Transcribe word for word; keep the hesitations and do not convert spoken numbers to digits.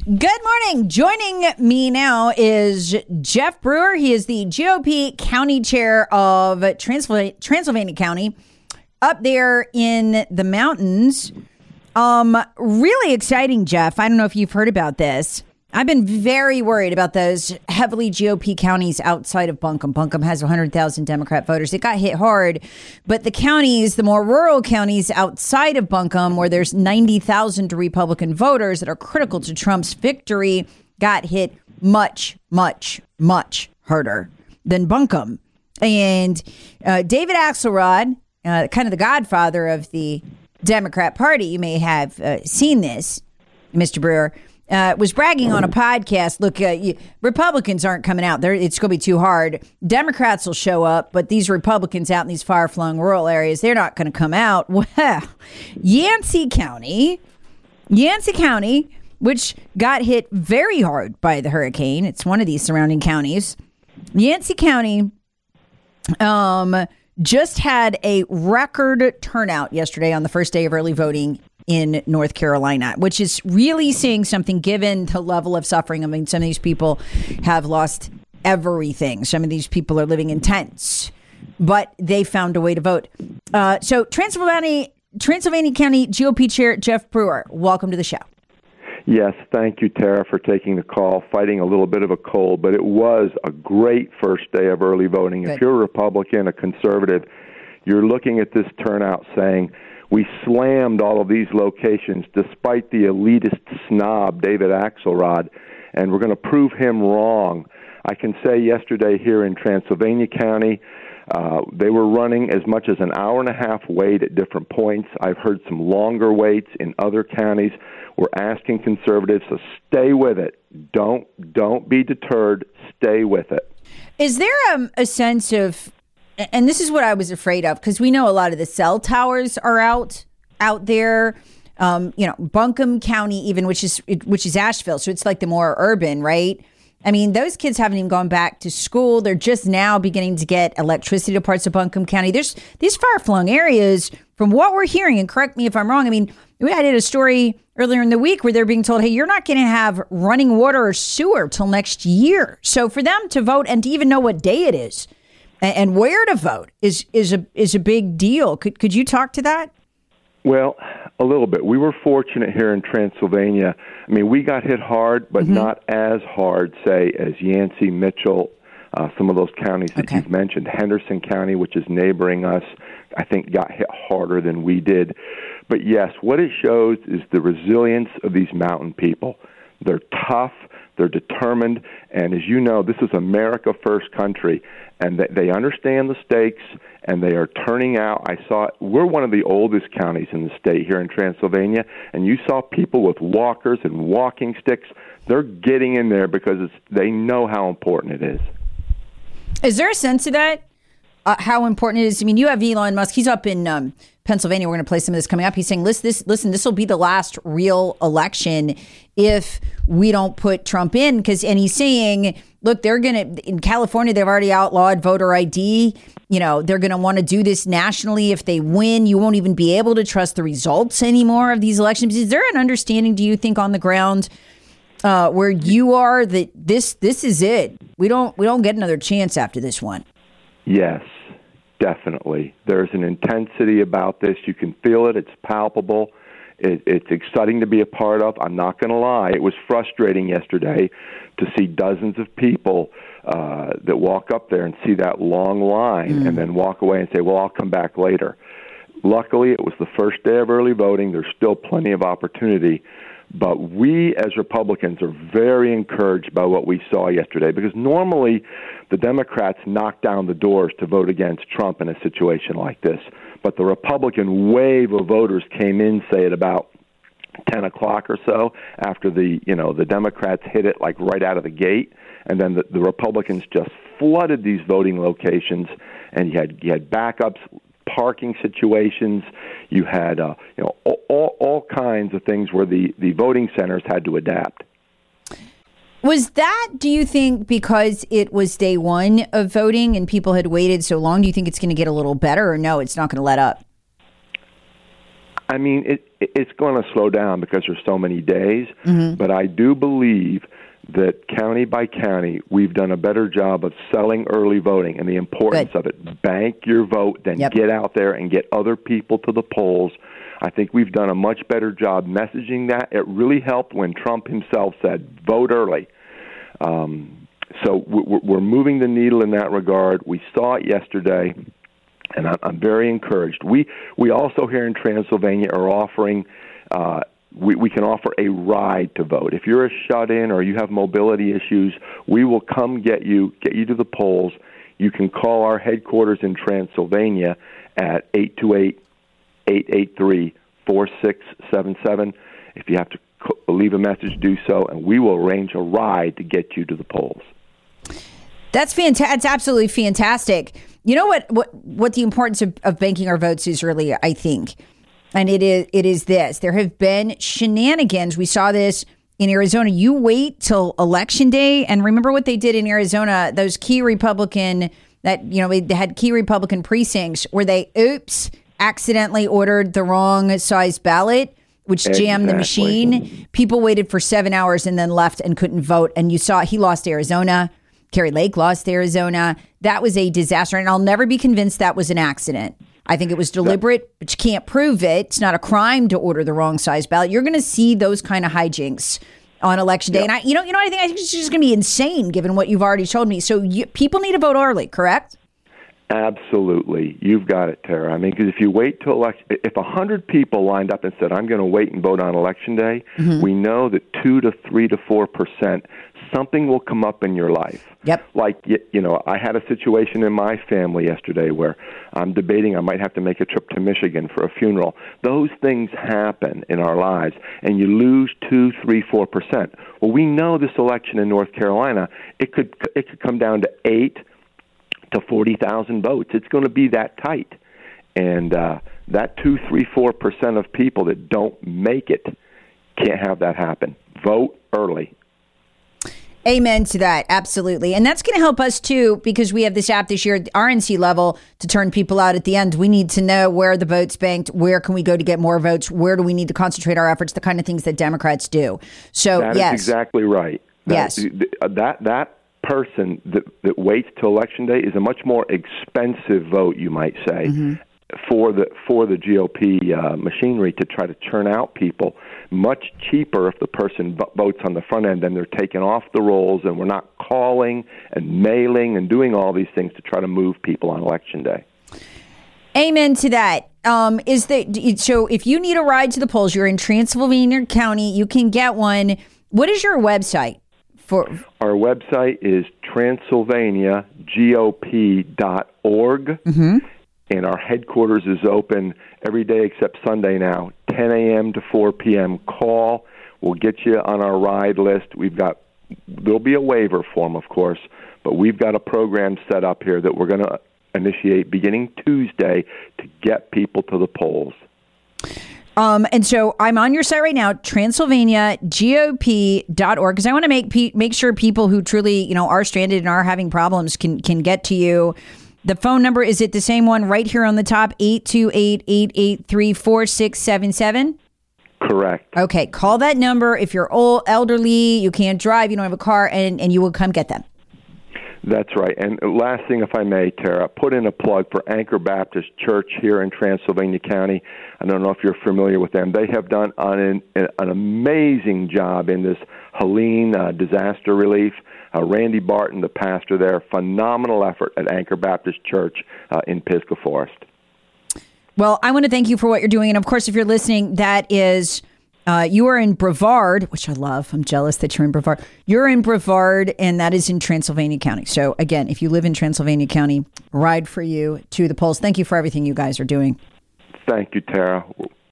Good morning. Joining me now is Jeff Brewer. He is the G O P county chair of Transylvania, Transylvania County up there in the mountains. Um, really exciting, Jeff. I don't know if you've heard about this. I've been very worried about those heavily G O P counties outside of Buncombe. Buncombe has one hundred thousand Democrat voters. It got hit hard, but the counties, the more rural counties outside of Buncombe, where there's ninety thousand Republican voters that are critical to Trump's victory, got hit much, much, much harder than Buncombe. And uh, David Axelrod, uh, kind of the godfather of the Democrat Party, you may have uh, seen this, Mister Brewer, Uh, was bragging on a podcast. Look, uh, you, Republicans aren't coming out there. It's going to be too hard. Democrats will show up, but these Republicans out in these far-flung rural areas, they're not going to come out. Well, Yancey County, Yancey County, which got hit very hard by the hurricane. It's one of these surrounding counties. Yancey County um, just had a record turnout yesterday on the first day of early voting in North Carolina, which is really saying something given the level of suffering. I mean, some of these people have lost everything. Some of these people are living in tents, but they found a way to vote. Uh, so Transylvania, Transylvania County G O P Chair Jeff Brewer, welcome to the show. Yes, thank you, Tara, for taking the call, fighting a little bit of a cold, but it was a great first day of early voting. Good. If you're a Republican, a conservative, you're looking at this turnout saying, we slammed all of these locations despite the elitist snob, David Axelrod, and we're going to prove him wrong. I can say yesterday here in Transylvania County, uh, they were running as much as an hour and a half wait at different points. I've heard some longer waits in other counties. We're asking conservatives to stay with it. Don't, don't be deterred. Stay with it. Is there um, a sense of... And this is what I was afraid of, because we know a lot of the cell towers are out out there. Um, you know, Buncombe County, even which is which is Asheville, so it's like the more urban, right? I mean, those kids haven't even gone back to school. They're just now beginning to get electricity to parts of Buncombe County. There's these far-flung areas, from what we're hearing, and correct me if I'm wrong. I mean, we I did a story earlier in the week where they're being told, hey, you're not going to have running water or sewer till next year. So for them to vote and to even know what day it is and where to vote is is a is a big deal. Could could you talk to that? Well, a little bit. We were fortunate here in Transylvania. I mean, we got hit hard, but mm-hmm. not as hard, say, as Yancey, Mitchell, uh, some of those counties that okay. you've mentioned. Henderson County, which is neighboring us, I think got hit harder than we did. But yes, what it shows is the resilience of these mountain people. They're tough. They're determined, and as you know, this is America First country, and they understand the stakes, and they are turning out. I saw it. We're one of the oldest counties in the state here in Transylvania, and you saw people with walkers and walking sticks. They're getting in there because it's, they know how important it is. Is there a sense of that? Uh, how important it is? I mean, you have Elon Musk. He's up in um, Pennsylvania. We're going to play some of this coming up. He's saying, listen, this, listen, this will be the last real election if we don't put Trump in. Because, and he's saying, look, they're going to, in California, they've already outlawed voter I D. You know, they're going to want to do this nationally. If they win, you won't even be able to trust the results anymore of these elections. Is there an understanding, do you think, on the ground uh, where you are that this this is it? We don't we don't get another chance after this one. Yes, definitely. There's an intensity about this. You can feel it. It's palpable. It, it's exciting to be a part of. I'm not going to lie. It was frustrating yesterday to see dozens of people uh, that walk up there and see that long line mm. and then walk away and say, well, I'll come back later. Luckily, it was the first day of early voting. There's still plenty of opportunity. But we, as Republicans, are very encouraged by what we saw yesterday, because normally the Democrats knock down the doors to vote against Trump in a situation like this. But the Republican wave of voters came in, say, at about ten o'clock or so, after the, you know, the Democrats hit it like right out of the gate. And then the, the Republicans just flooded these voting locations, and you had, you had backups, parking situations. You had uh, you know all, all kinds of things where the, the voting centers had to adapt. Was that, do you think, because it was day one of voting and people had waited so long, do you think it's going to get a little better, or no, it's not going to let up? I mean, it, it's going to slow down because there's so many days, mm-hmm. but I do believe that county by county, we've done a better job of selling early voting and the importance Good. of it. Bank your vote, then Yep. get out there and get other people to the polls. I think we've done a much better job messaging that. It really helped when Trump himself said, vote early. Um, so we're moving the needle in that regard. We saw it yesterday, and I'm very encouraged. We we also here in Transylvania are offering uh, we, we can offer a ride to vote. If you're a shut-in or you have mobility issues, we will come get you, get you to the polls. You can call our headquarters in Transylvania at eight two eight, eight eight three, four six seven seven. If you have to leave a message, do so, and we will arrange a ride to get you to the polls. That's fantastic. It's absolutely fantastic. You know what, what, what the importance of, of banking our votes is really, I think, and it is it is this. There have been shenanigans. We saw this in Arizona. You wait till election day, and remember what they did in Arizona, those key Republican, that, you know, they had key Republican precincts where they, oops, accidentally ordered the wrong size ballot, which jammed Exactly. the machine. People waited for seven hours and then left and couldn't vote. And you saw he lost Arizona. Kerry Lake lost Arizona. That was a disaster. And I'll never be convinced that was an accident. I think it was deliberate, but you can't prove it. It's not a crime to order the wrong size ballot. You're going to see those kind of hijinks on election day. Yep. And I, you know, you know what I think? I think it's just going to be insane given what you've already told me. So you, people need to vote early, correct? Absolutely. You've got it, Tara. I mean, because if you wait till election, if one hundred people lined up and said, I'm going to wait and vote on election day, mm-hmm. we know that two to three to four percent, something will come up in your life. Yep. Like, you know, I had a situation in my family yesterday where I'm debating I might have to make a trip to Michigan for a funeral. Those things happen in our lives, and you lose two, three, four percent. Well, we know this election in North Carolina, it could it could come down to eight to forty thousand votes. It's going to be that tight. And uh, that two, three, four percent of people that don't make it can't have that happen. Vote early. Amen to that. Absolutely. And that's going to help us too, because we have this app this year at the R N C level to turn people out at the end. We need to know where the vote's banked, where can we go to get more votes, where do we need to concentrate our efforts, the kind of things that Democrats do. So, that yes. That is exactly right. That, yes. That, that person that, that waits till election day is a much more expensive vote, you might say, mm-hmm. for the for the G O P uh, machinery to try to churn out people. Much cheaper if the person votes on the front end and they're taken off the rolls, and we're not calling and mailing and doing all these things to try to move people on election day. Amen to that. Um, is that so? If you need a ride to the polls, you're in Transylvania County, you can get one. What is your website? For Our website is transylvania G O P dot org, mm-hmm. and our headquarters is open every day except Sunday now, ten a.m. to four p.m. Call. We'll get you on our ride list. We've got, there'll be a waiver form, of course, but we've got a program set up here that we're going to initiate beginning Tuesday to get people to the polls. Um, and so I'm on your site right now, transylvania G O P dot org, because I want to make pe- make sure people who truly, you know, are stranded and are having problems can can get to you. The phone number, is it the same one right here on the top, eight two eight, eight eight three, four six seven seven? Correct. Okay, call that number if you're old, elderly, you can't drive, you don't have a car, and, and you will come get them. That's right. And last thing, if I may, Tara, put in a plug for Anchor Baptist Church here in Transylvania County. I don't know if you're familiar with them. They have done an, an amazing job in this Helene uh, disaster relief. Uh, Randy Barton, the pastor there, phenomenal effort at Anchor Baptist Church uh, in Pisgah Forest. Well, I want to thank you for what you're doing. And of course, if you're listening, that is... Uh, you are in Brevard, which I love. I'm jealous that you're in Brevard. You're in Brevard, and that is in Transylvania County. So, again, if you live in Transylvania County, ride for you to the polls. Thank you for everything you guys are doing. Thank you, Tara.